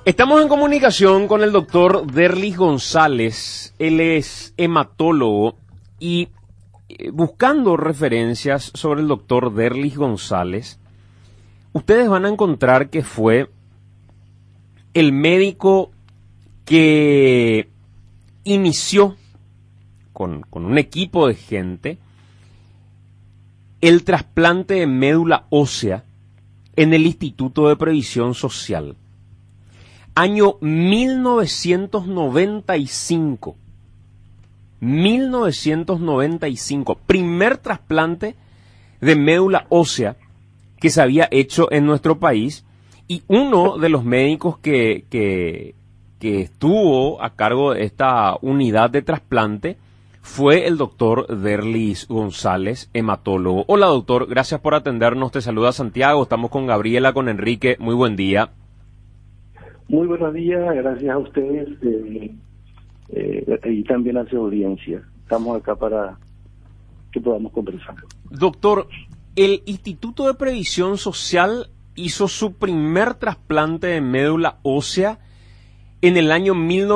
Estamos en comunicación con el doctor Derlis González. Él es hematólogo y buscando referencias sobre el doctor Derlis González, ustedes van a encontrar que fue el médico que inició con un equipo de gente el trasplante de médula ósea en el Instituto de Previsión Social. Año 1995. 1995. Primer trasplante de médula ósea que se había hecho en nuestro país. Y uno de los médicos que estuvo a cargo de esta unidad de trasplante fue el doctor Derlis González, hematólogo. Hola doctor, gracias por atendernos. Te saluda Santiago. Estamos con Gabriela, con Enrique. Muy buen día. Muy buenos días, gracias a ustedes y también a su audiencia. Estamos acá para que podamos conversar. Doctor, el Instituto de Previsión Social hizo su primer trasplante de médula ósea en el año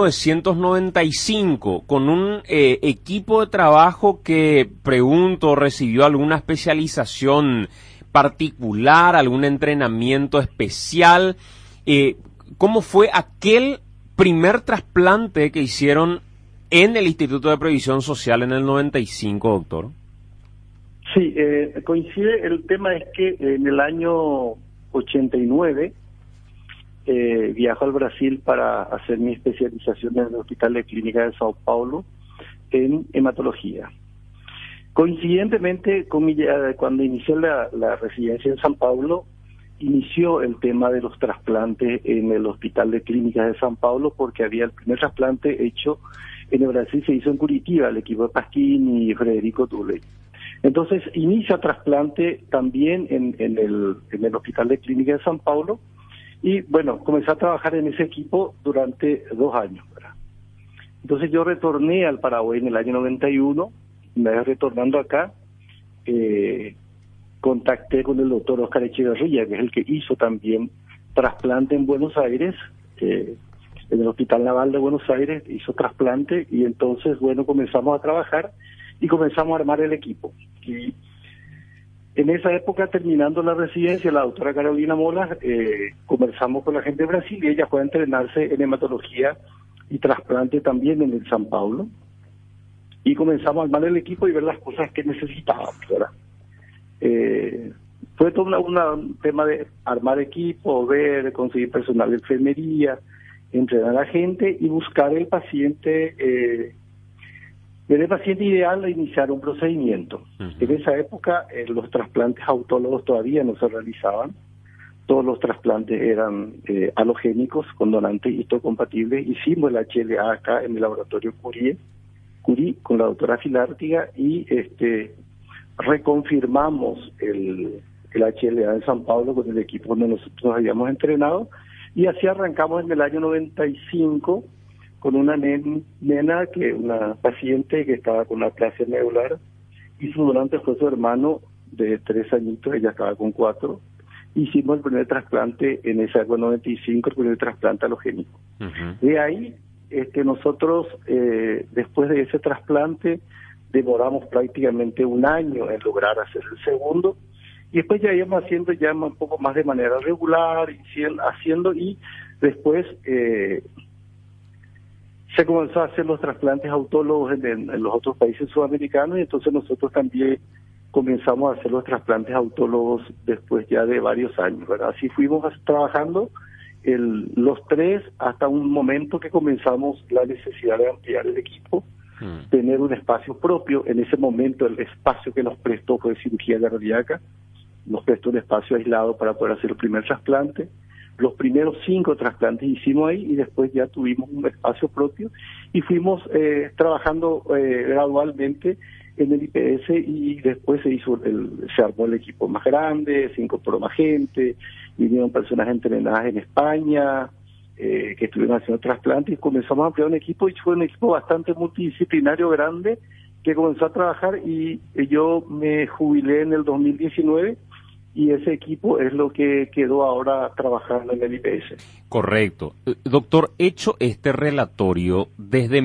1995 con un equipo de trabajo que, pregunto, recibió alguna especialización particular, algún entrenamiento especial. ¿Cómo fue aquel primer trasplante que hicieron en el Instituto de Previsión Social en el 95, doctor? Sí, coincide, el tema es que en el año 89 viajo al Brasil para hacer mi especialización en el Hospital de Clínica de Sao Paulo en hematología. Coincidentemente, cuando inicié la residencia en San Paulo, inició el tema de los trasplantes en el Hospital de Clínicas de San Paulo, porque había el primer trasplante hecho en el Brasil, se hizo en Curitiba, el equipo de Pasquini y Frederico Tuley. Entonces inicia trasplante también en el Hospital de Clínicas de San Paulo, y bueno, comencé a trabajar en ese equipo durante 2 años, ¿verdad? Entonces yo retorné al Paraguay en el año 91, me vez retornando acá, contacté con el doctor Oscar Echeverría, que es el que hizo también trasplante en Buenos Aires, en el Hospital Naval de Buenos Aires, hizo trasplante, y entonces, bueno, comenzamos a trabajar y comenzamos a armar el equipo. Y en esa época, terminando la residencia, la doctora Carolina Mola, conversamos con la gente de Brasil y ella fue a entrenarse en hematología y trasplante también en el San Paulo, y comenzamos a armar el equipo y ver las cosas que necesitábamos, ¿verdad? Fue todo un tema de armar equipo, conseguir personal de enfermería, entrenar a la gente y buscar el paciente, ver el paciente ideal e iniciar un procedimiento. En esa época los trasplantes autólogos todavía no se realizaban, todos los trasplantes eran halogénicos con donantes histocompatibles. Hicimos el HLA acá en el laboratorio Curie con la doctora Filártiga y reconfirmamos el HLA en San Paulo con el equipo donde nosotros habíamos entrenado, y así arrancamos en el año 95 con una nena, una paciente que estaba con una aplasia medular, y su donante fue su hermano de 3 añitos, ella estaba con 4. Hicimos el primer trasplante en ese año 95, el primer trasplante halogénico. De ahí nosotros, después de ese trasplante, demoramos prácticamente 1 año en lograr hacer el segundo, y después ya íbamos haciendo ya un poco más de manera regular, y después se comenzó a hacer los trasplantes autólogos en los otros países sudamericanos, y entonces nosotros también comenzamos a hacer los trasplantes autólogos después ya de varios años, ¿verdad? Así fuimos trabajando los 3 hasta un momento que comenzamos la necesidad de ampliar el equipo, tener un espacio propio. En ese momento el espacio que nos prestó fue cirugía cardíaca, nos prestó un espacio aislado para poder hacer el primer trasplante. Los primeros 5 trasplantes hicimos ahí, y después ya tuvimos un espacio propio y fuimos trabajando gradualmente en el IPS, y después se armó el equipo más grande, se incorporó más gente, vinieron personas entrenadas en España, que estuvieron haciendo trasplantes, y comenzamos a ampliar un equipo, y fue un equipo bastante multidisciplinario, grande, que comenzó a trabajar, y yo me jubilé en el 2019 y ese equipo es lo que quedó ahora trabajando en el IPS. Correcto. Doctor, hecho este relatorio desde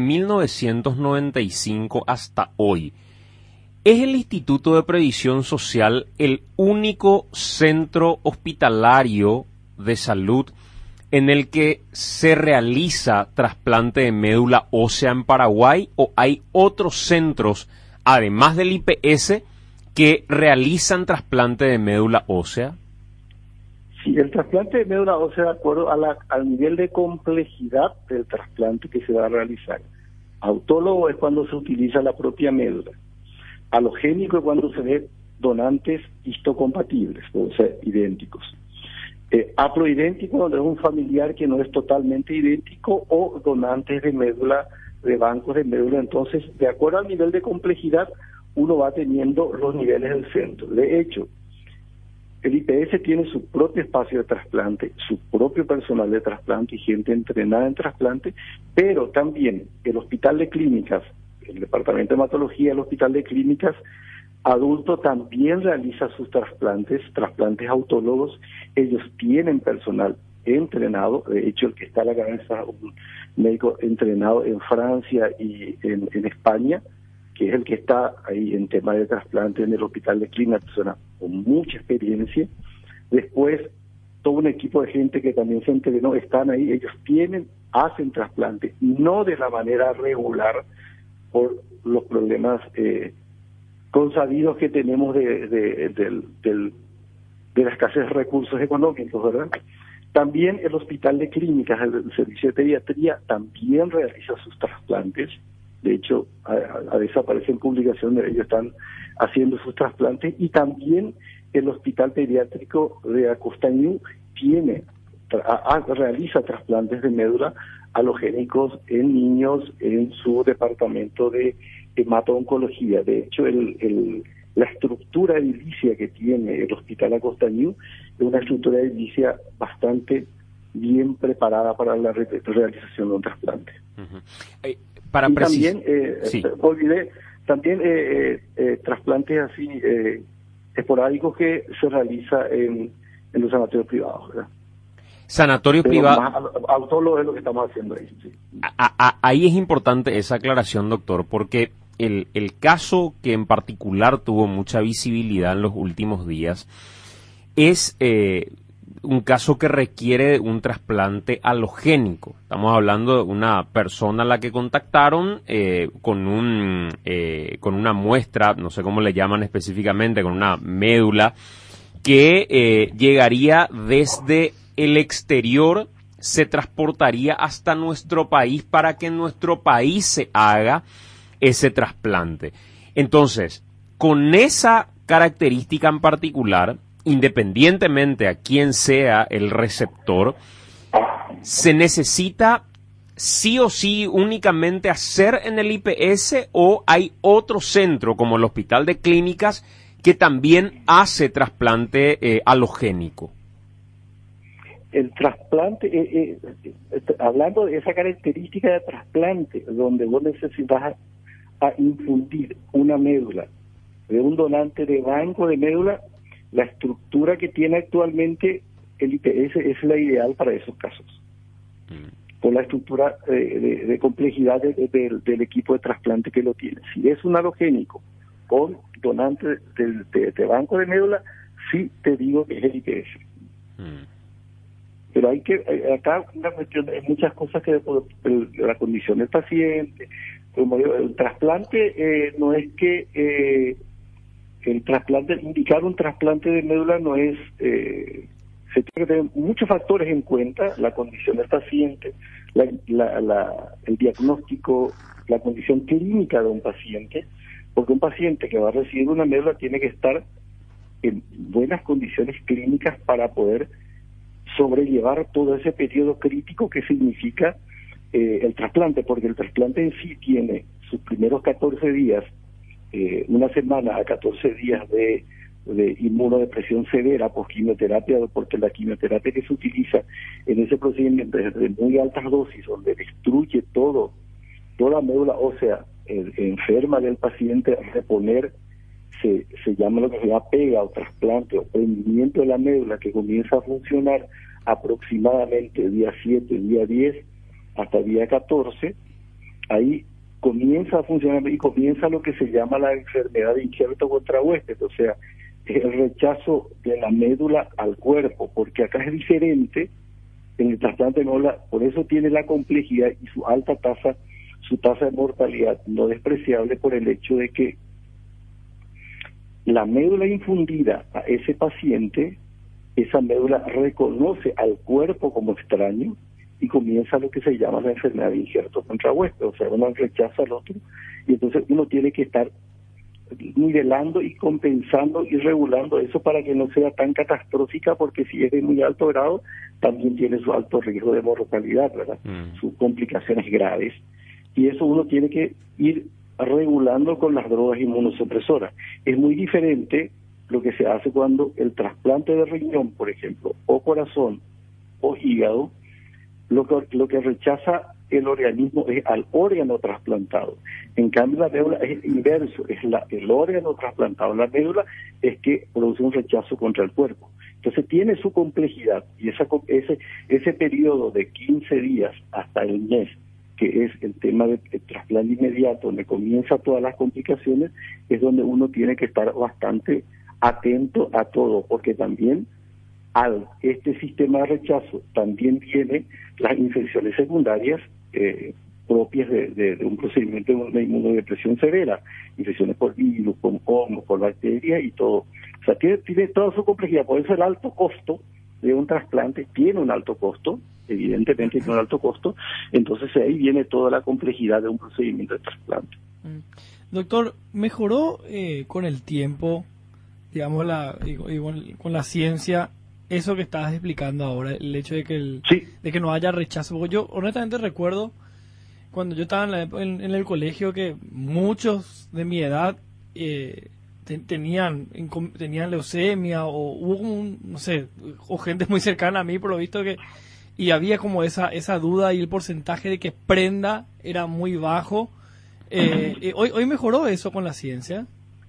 1995 hasta hoy, ¿es el Instituto de Previsión Social el único centro hospitalario de salud en el que se realiza trasplante de médula ósea en Paraguay, o hay otros centros, además del IPS, que realizan trasplante de médula ósea? Sí, el trasplante de médula ósea, de acuerdo al nivel de complejidad del trasplante que se va a realizar. Autólogo es cuando se utiliza la propia médula. Alogénico es cuando se ve donantes histocompatibles, o sea, idénticos. Haploidéntico, donde es un familiar que no es totalmente idéntico, o donantes de médula, de bancos de médula. Entonces, de acuerdo al nivel de complejidad, uno va teniendo los niveles del centro. De hecho, el IPS tiene su propio espacio de trasplante, su propio personal de trasplante y gente entrenada en trasplante, pero también el Hospital de Clínicas, el Departamento de Hematología del Hospital de Clínicas Adulto también realiza sus trasplantes autólogos. Ellos tienen personal entrenado, de hecho el que está a la cabeza, un médico entrenado en Francia y en España, que es el que está ahí en tema de trasplante en el Hospital de Clínicas, persona con mucha experiencia. Después, todo un equipo de gente que también se entrenó, están ahí, ellos hacen trasplante, no de la manera regular por los problemas consabidos que tenemos de la escasez de recursos económicos, ¿verdad? También el Hospital de Clínicas, el Servicio de Pediatría, también realiza sus trasplantes. De hecho, a veces aparece en publicaciones, ellos están haciendo sus trasplantes, y también el Hospital Pediátrico de Acostañú realiza trasplantes de médula halogénicos en niños en su departamento de hemato-oncología. De hecho, la estructura edilicia que tiene el Hospital Acostañú es una estructura edilicia bastante bien preparada para la realización de un trasplante. Uh-huh. Y también, sí. olvidé, también trasplantes así esporádicos que se realiza en los sanatorios privados, ¿verdad? Sanatorios privados. Autólogo es lo que estamos haciendo ahí. Sí. Ahí es importante esa aclaración, doctor, porque el caso que en particular tuvo mucha visibilidad en los últimos días es un caso que requiere un trasplante halogénico. Estamos hablando de una persona a la que contactaron con una muestra, no sé cómo le llaman específicamente, con una médula que llegaría desde el exterior, se transportaría hasta nuestro país para que en nuestro país se haga ese trasplante. Entonces, con esa característica en particular, independientemente a quién sea el receptor, se necesita sí o sí únicamente hacer en el IPS, o hay otro centro como el Hospital de Clínicas que también hace trasplante halogénico. El trasplante, hablando de esa característica de trasplante, donde vos necesitas a infundir una médula de un donante de banco de médula, la estructura que tiene actualmente el IPS es la ideal para esos casos. Por la estructura de complejidad del equipo de trasplante que lo tiene. Si es un halogénico con donante de banco de médula, sí te digo que es el IPS. Pero acá una cuestión, hay muchas cosas que la condición del paciente, como digo, el trasplante no es que el trasplante, indicar un trasplante de médula no es, se tiene que tener muchos factores en cuenta: la condición del paciente, el diagnóstico, la condición clínica de un paciente, porque un paciente que va a recibir una médula tiene que estar en buenas condiciones clínicas para poder sobrellevar todo ese periodo crítico que significa el trasplante, porque el trasplante en sí tiene sus primeros 14 días, una semana a 14 días de inmunodepresión severa por quimioterapia, porque la quimioterapia que se utiliza en ese procedimiento es de muy altas dosis, donde destruye toda médula ósea enferma del paciente, reponer se llama lo que se llama pega o trasplante o prendimiento de la médula, que comienza a funcionar aproximadamente día 7, día 10 hasta día 14, ahí comienza a funcionar y comienza lo que se llama la enfermedad de injerto contra huésped, o sea, el rechazo de la médula al cuerpo, porque acá es diferente en el trasplante de médula, por eso tiene la complejidad y su alta tasa, su tasa de mortalidad no despreciable por el hecho de que la médula infundida a ese paciente, esa médula reconoce al cuerpo como extraño y comienza lo que se llama la enfermedad de injerto contra huésped, o sea, uno rechaza al otro y entonces uno tiene que estar nivelando y compensando y regulando eso para que no sea tan catastrófica, porque si es de muy alto grado también tiene su alto riesgo de mortalidad, ¿verdad? Sus complicaciones graves, y eso uno tiene que ir regulando con las drogas inmunosupresoras. Es muy diferente lo que se hace cuando el trasplante de riñón, por ejemplo, o corazón o hígado, lo que rechaza el organismo es al órgano trasplantado. En cambio, la médula es inverso, es el órgano trasplantado. La médula es que produce un rechazo contra el cuerpo. Entonces tiene su complejidad, y ese periodo de 15 días hasta el mes, que es el tema del trasplante inmediato, donde comienza todas las complicaciones, es donde uno tiene que estar bastante atento a todo, porque también al este sistema de rechazo también vienen las infecciones secundarias propias de un procedimiento de inmunodepresión severa, infecciones por virus, por hongos, por bacterias y todo. O sea, tiene toda su complejidad. Por eso el alto costo de un trasplante tiene un alto costo, evidentemente tiene un alto costo, entonces ahí viene toda la complejidad de un procedimiento de trasplante. Doctor, ¿mejoró con el tiempo, digamos, con la ciencia, eso que estabas explicando ahora, el hecho de que de que no haya rechazo? Porque yo honestamente recuerdo cuando yo estaba en el colegio que muchos de mi edad tenían leucemia, o hubo como no sé, o gente muy cercana a mí, por lo visto, y había como esa duda, y el porcentaje de que prenda era muy bajo. Hoy mejoró eso con la ciencia.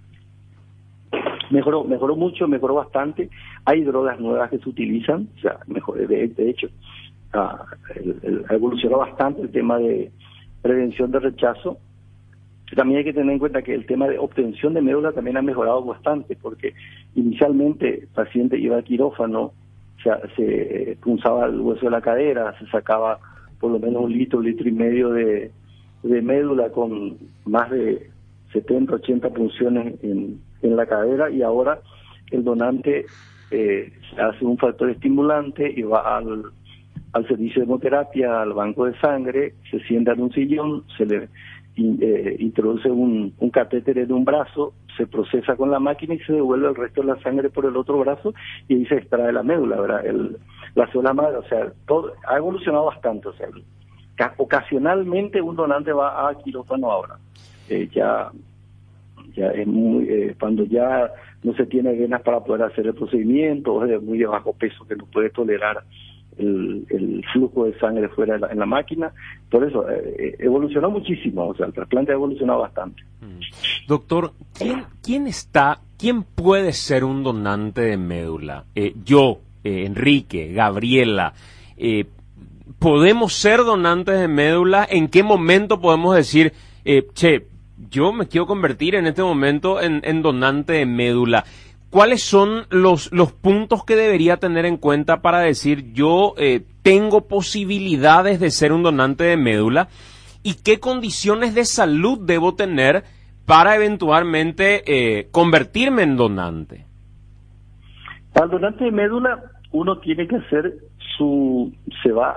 Mejoró mucho, mejoró bastante. Hay drogas nuevas que se utilizan, o sea, de hecho, ha evolucionado bastante el tema de prevención de rechazo. También hay que tener en cuenta que el tema de obtención de médula también ha mejorado bastante, porque inicialmente el paciente iba al quirófano, se punzaba el hueso de la cadera, se sacaba por lo menos 1 litro, 1,5 litros de médula con más de 70, 80 punciones en la cadera, y ahora el donante hace un factor estimulante y va al servicio de hemoterapia, al banco de sangre, se sienta en un sillón, se le introduce un catéter en un brazo, se procesa con la máquina y se devuelve el resto de la sangre por el otro brazo, y ahí se extrae la médula, ¿verdad? La célula madre, o sea, todo ha evolucionado bastante. O sea, ocasionalmente un donante va a quirófano ahora. Ya es muy, cuando ya no se tiene venas para poder hacer el procedimiento, o es de muy de bajo peso que no puede tolerar el flujo de sangre fuera en la máquina. Por eso evolucionó muchísimo, o sea, el trasplante ha evolucionado bastante. Doctor, ¿quién puede ser un donante de médula? Yo, Enrique, Gabriela, ¿podemos ser donantes de médula? ¿En qué momento podemos decir, yo me quiero convertir en este momento en donante de médula? ¿Cuáles son los puntos que debería tener en cuenta para decir yo tengo posibilidades de ser un donante de médula? ¿Y qué condiciones de salud debo tener para eventualmente convertirme en donante? Para el donante de médula uno tiene que hacer se va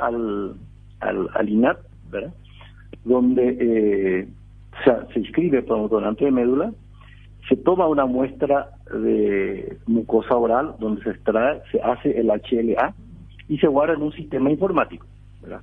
al INAT, ¿verdad? Donde se inscribe como donante de médula, se toma una muestra de mucosa oral donde se hace el HLA y se guarda en un sistema informático, ¿verdad?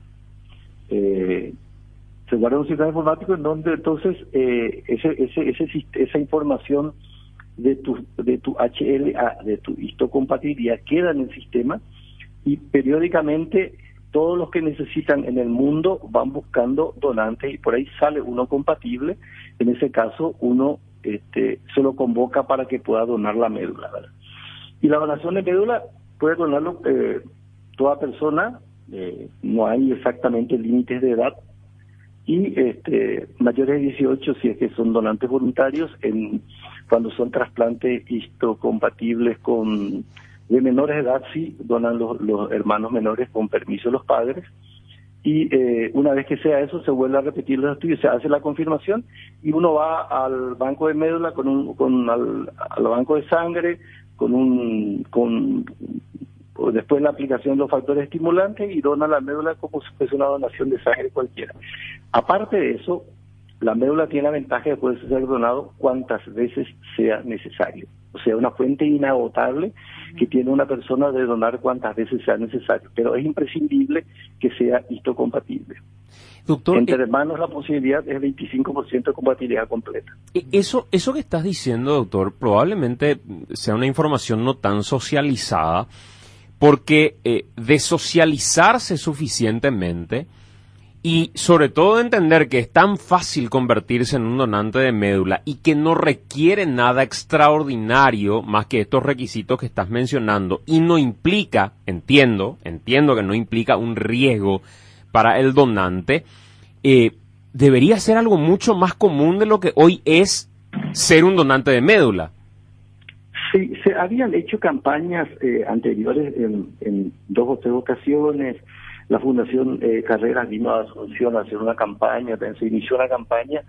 Se guarda en un sistema informático en donde entonces esa información de tu HLA, de tu histocompatibilidad, queda en el sistema, y periódicamente todos los que necesitan en el mundo van buscando donantes, y por ahí sale uno compatible. En ese caso uno se lo convoca para que pueda donar la médula, ¿verdad? Y la donación de médula puede donarlo toda persona, no hay exactamente límites de edad, y mayores de 18 si es que son donantes voluntarios, cuando son trasplantes histocompatibles de menores de edad, sí, donan los hermanos menores con permiso de los padres, y una vez que sea eso, se vuelve a repetir los estudios, se hace la confirmación, y uno va al banco de médula, al banco de sangre, después la aplicación de los factores estimulantes, y dona la médula como si fuese una donación de sangre cualquiera. Aparte de eso, la médula tiene la ventaja de poder ser donado cuantas veces sea necesario. O sea, una fuente inagotable que tiene una persona de donar cuantas veces sea necesario. Pero es imprescindible que sea histocompatible. Doctor, entre hermanos la posibilidad es 25% de compatibilidad completa. Eso que estás diciendo, doctor, probablemente sea una información no tan socializada, porque de socializarse suficientemente y sobre todo entender que es tan fácil convertirse en un donante de médula y que no requiere nada extraordinario más que estos requisitos que estás mencionando, y no implica, entiendo que no implica un riesgo para el donante, debería ser algo mucho más común de lo que hoy es ser un donante de médula. Sí, se habían hecho campañas anteriores en 2 o 3 ocasiones. La Fundación Carreras vino a Asunción a hacer una campaña, se inició una campaña.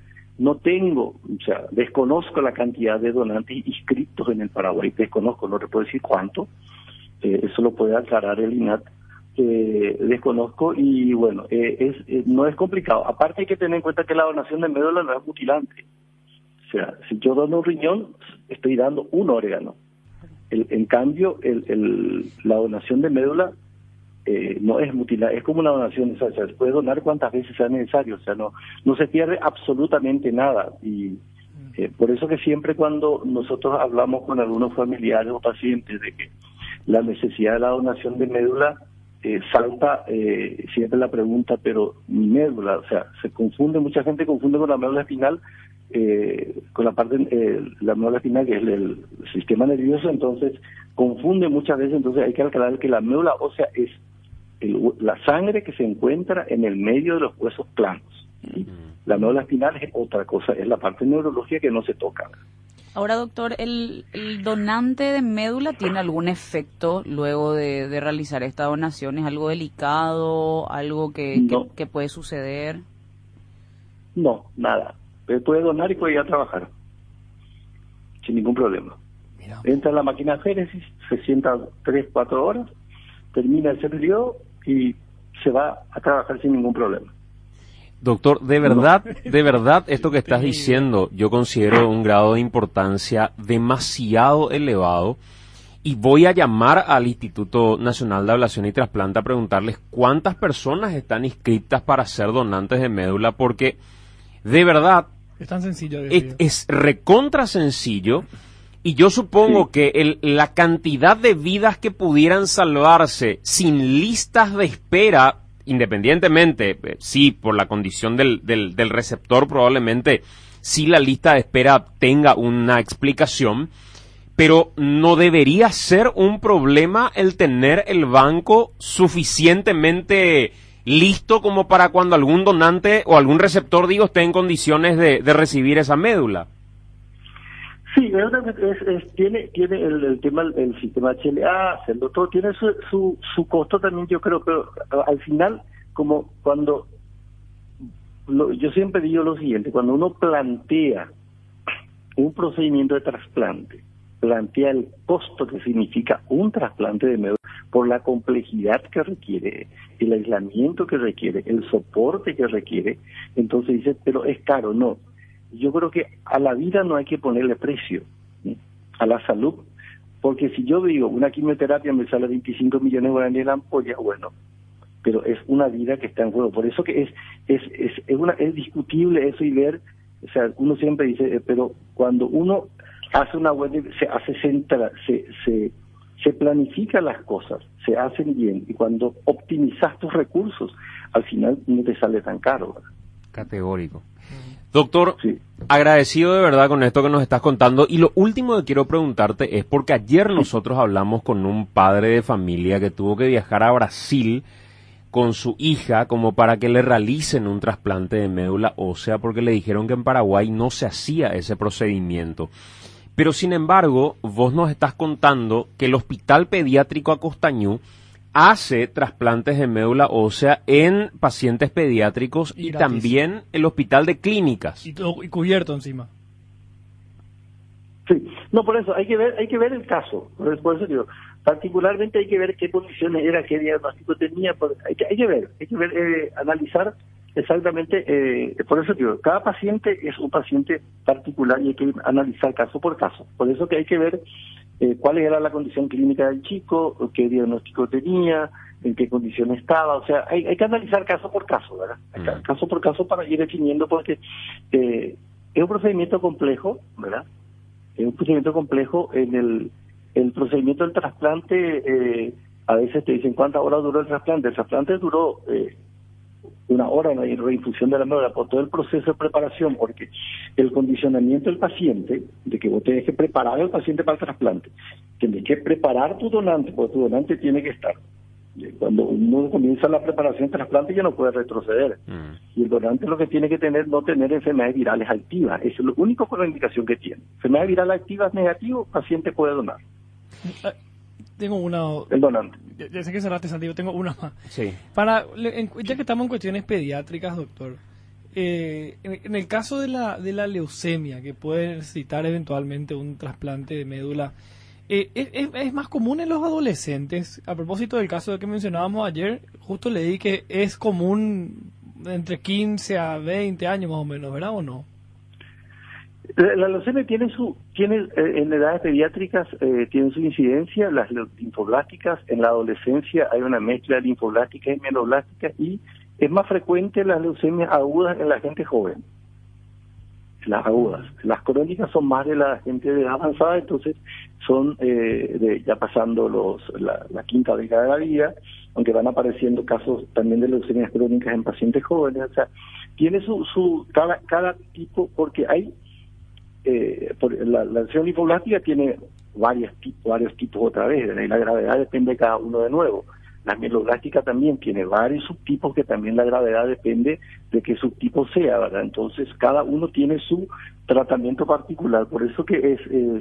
Desconozco la cantidad de donantes inscritos en el Paraguay, no te puedo decir cuánto, eso lo puede aclarar el INAT. Desconozco, y bueno, no es complicado. Aparte hay que tener en cuenta que la donación de médula no es mutilante. O sea, si yo dono un riñón, estoy dando un órgano. En cambio, la donación de médula no es mutilante, es como una donación, o sea, se puede donar cuantas veces sea necesario, o sea, no se pierde absolutamente nada. Y por eso que siempre cuando nosotros hablamos con algunos familiares o pacientes de que la necesidad de la donación de médula, salta siempre la pregunta, pero mi médula, o sea, mucha gente confunde con la médula espinal, con la médula espinal que es el sistema nervioso, entonces confunde muchas veces. Entonces hay que aclarar que la médula ósea es la sangre que se encuentra en el medio de los huesos planos. ¿Sí? La médula espinal es otra cosa, es la parte neurológica que no se toca. Ahora, doctor, ¿el donante de médula tiene algún efecto luego de realizar esta donación? ¿Es algo delicado, algo que puede suceder? No, nada. Puede donar y puede ir a trabajar sin ningún problema. Mira. Entra en la máquina de féresis, se sienta 3-4 horas, termina ese periodo y se va a trabajar sin ningún problema. Doctor, de verdad, esto que estás diciendo, yo considero un grado de importancia demasiado elevado, y voy a llamar al Instituto Nacional de Ablación y Trasplante a preguntarles cuántas personas están inscritas para ser donantes de médula, porque de verdad es tan sencillo. Es recontra sencillo, y yo supongo que la cantidad de vidas que pudieran salvarse sin listas de espera, independientemente, sí, por la condición del receptor, probablemente sí la lista de espera tenga una explicación, pero no debería ser un problema el tener el banco suficientemente listo como para cuando algún donante o algún receptor, esté en condiciones de recibir esa médula. Sí, tiene el tema, el sistema HLA, el doctor, tiene su costo también, yo creo, pero al final, como yo siempre digo lo siguiente, cuando uno plantea un procedimiento de trasplante, plantea el costo que significa un trasplante de médula por la complejidad que requiere, el aislamiento que requiere, el soporte que requiere, entonces dice, pero es caro. No, yo creo que a la vida no hay que ponerle precio, ¿sí? A la salud, porque si yo digo una quimioterapia me sale 25 millones de guaraníes la ampolla, bueno, pero es una vida que está en juego. Por eso que es discutible eso, y ver, o sea, uno siempre dice, pero cuando uno hace una web, se planifican las cosas, se hacen bien, y cuando optimizas tus recursos, al final no te sale tan caro, ¿verdad? Categórico. Doctor, Sí. agradecido de verdad con esto que nos estás contando. Y lo último que quiero preguntarte es porque ayer nosotros hablamos con un padre de familia que tuvo que viajar a Brasil con su hija como para que le realicen un trasplante de médula ósea porque le dijeron que en Paraguay no se hacía ese procedimiento. Pero sin embargo, vos nos estás contando que el Hospital Pediátrico Acostañú hace trasplantes de médula ósea en pacientes pediátricos y también el Hospital de Clínicas. Y cubierto encima. Sí, no, por eso hay que ver el caso. Por eso digo, particularmente hay que ver qué condiciones era, qué diagnóstico tenía. Hay que ver, analizar exactamente. Por eso digo, cada paciente es un paciente particular y hay que analizar caso por caso. Por eso que hay que ver cuál era la condición clínica del chico, qué diagnóstico tenía, en qué condición estaba. O sea, hay que analizar caso por caso, ¿verdad? Caso por caso para ir definiendo, porque es un procedimiento complejo, ¿verdad? Es un procedimiento complejo. En el procedimiento del trasplante, a veces te dicen cuántas horas duró el trasplante. El trasplante duró 1 hora en la reinfusión de la médula, por todo el proceso de preparación, porque el condicionamiento del paciente, de que vos tenés que preparar al paciente para el trasplante, tenés que preparar tu donante, porque tu donante tiene que estar. Cuando uno comienza la preparación del trasplante ya no puede retroceder. Y el donante lo que tiene que tener, no tener enfermedades virales activas. Eso es lo único con la indicación que tiene. Enfermedades virales activas negativas, el paciente puede donar. Tengo una... El donante. Ya sé que cerraste, Santiago, tengo una más. Sí. Ya que estamos en cuestiones pediátricas, doctor, en el caso de la leucemia, que puede necesitar eventualmente un trasplante de médula, ¿es más común en los adolescentes? A propósito del caso que mencionábamos ayer, justo leí que es común entre 15 a 20 años más o menos, ¿verdad o no? La leucemia tiene en edades pediátricas tiene su incidencia. Las linfoblásticas en la adolescencia hay una mezcla de linfoblásticas y mieloblásticas, y es más frecuente las leucemias agudas en la gente joven. Las agudas, las crónicas son más de la gente de edad avanzada, entonces son ya pasando la quinta década de la vida, aunque van apareciendo casos también de leucemias crónicas en pacientes jóvenes. O sea, tiene cada tipo, porque hay la lesión linfoblástica tiene varios tipos otra vez, y la gravedad depende de cada uno de nuevo. La mieloblástica también tiene varios subtipos, que también la gravedad depende de qué subtipo sea, ¿verdad? Entonces cada uno tiene su tratamiento particular, por eso que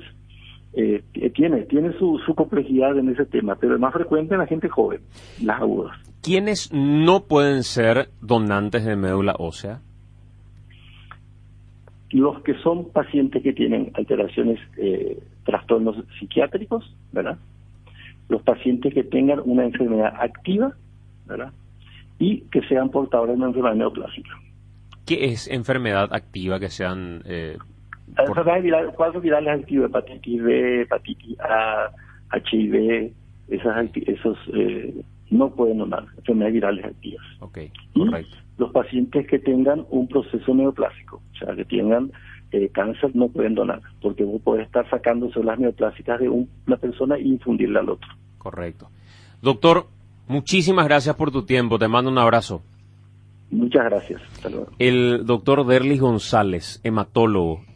tiene su complejidad en ese tema, pero es más frecuente en la gente joven, las agudas. ¿Quiénes no pueden ser donantes de médula ósea? Los que son pacientes que tienen alteraciones, trastornos psiquiátricos, ¿verdad? Los pacientes que tengan una enfermedad activa, ¿verdad? Y que sean portadores de una enfermedad neoplásica. ¿Qué es enfermedad activa que sean...? Enfermedades virales, cuadros virales activos, hepatitis B, hepatitis A, HIV, esos no pueden donar, enfermedades virales activas. Ok, correcto. Y los pacientes que tengan un proceso neoplásico, o sea, que tengan cáncer, no pueden donar, porque vos podés estar sacando células neoplásicas de una persona e infundirla al otro. Correcto. Doctor, muchísimas gracias por tu tiempo, te mando un abrazo. Muchas gracias. Hasta luego. El doctor Derlis González, hematólogo,